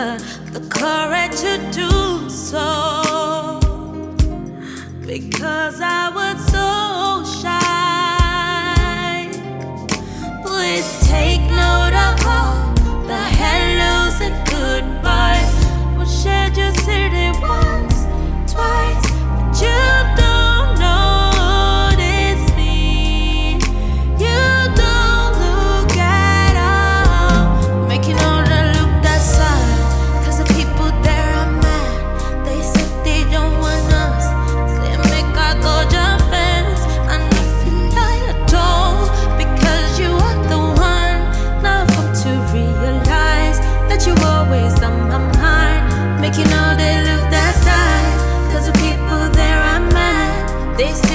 the courage to do so, because I was so shy. Please take note of all the hellos and goodbyes. We shared your city once, twice, but you don't notice me. You don't look at all, making all the look that side. 'Cause the people there are mad. They said they don't want us. Say make I go jump fence. And I feel like I don't, because you are the one. Now I've come to realize that you always on my mind, making all they look that side. 'Cause the people there are mad. They say